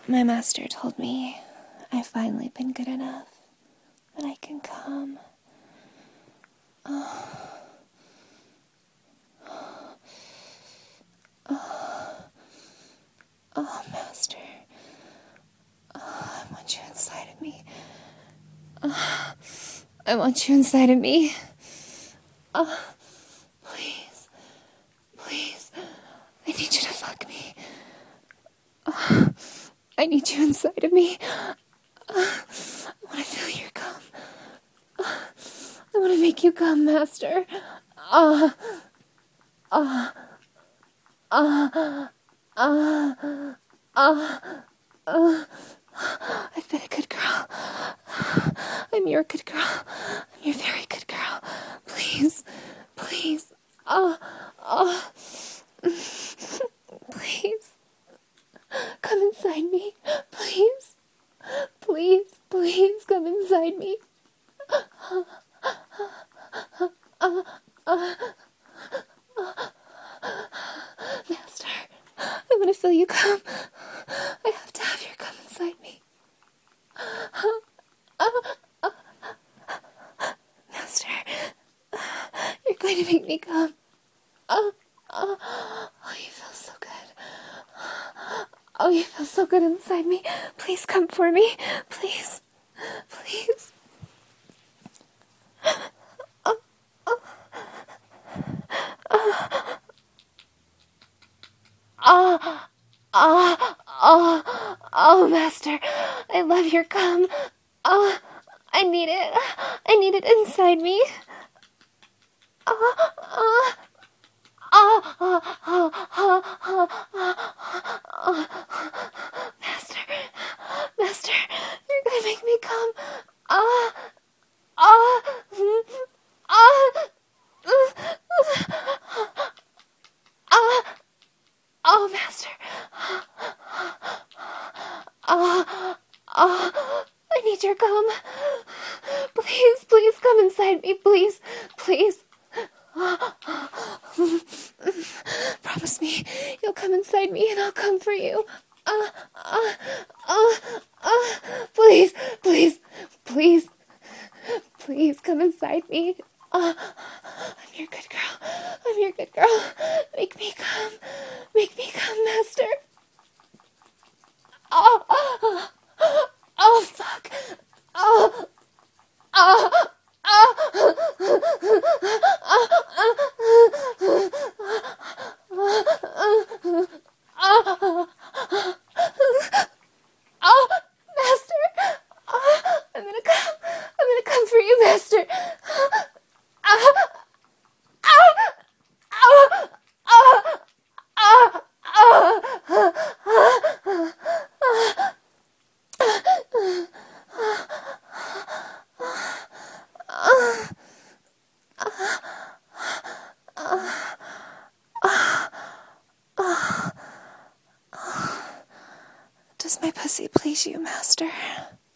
My master told me I've finally been good enough, that I can come. Oh, Master. I want you inside of me. I want you inside of me. Please. Please. I need you to fuck me. I need you inside of me. I want to feel your cum. I want to make you come, Master. I've been a good girl. I'm your good girl. I'm your very good girl. Please. Please. Please. Come inside me. Please. Please. Please come inside me. Master, I want to feel you come. I have to have your come inside me. Master, you're going to make me come. Oh, you feel so good. Oh, you feel so good inside me. Please come for me. Please. Please. Oh, Master, I love your cum. I need it. I need it inside me. Master, you're gonna make me come. Oh, Master. I need your cum. Please, please come inside me, please, please. Promise me you'll come inside me and I'll come for you. Please, please, please, please come inside me. I'm your good girl. I'm your good girl. Make me come. Make me come, Master. Oh, fuck. Master. I'm gonna come. I'm gonna come for you, Master. Does my pussy please you, Master?